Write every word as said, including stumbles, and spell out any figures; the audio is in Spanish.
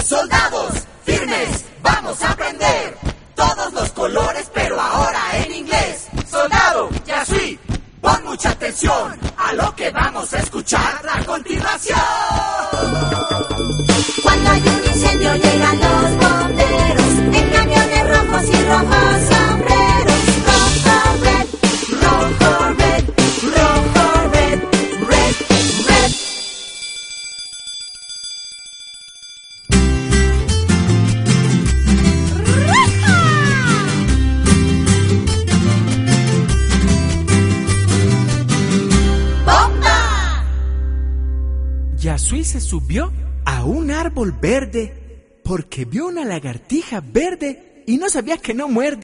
Soldados, firmes, vamos a aprender todos los colores, pero ahora en inglés. Soldado, Yasui, pon mucha atención a lo que vamos a escuchar a continuación. Cuando hay un incendio llegan los bomberos en camiones rojos y rojos sombreros. Rojo, red, rojo, red, rojo, red, red, red. ¡Bomba! Yasui se subió a un árbol verde porque vio una lagartija verde y no sabía que no muerde.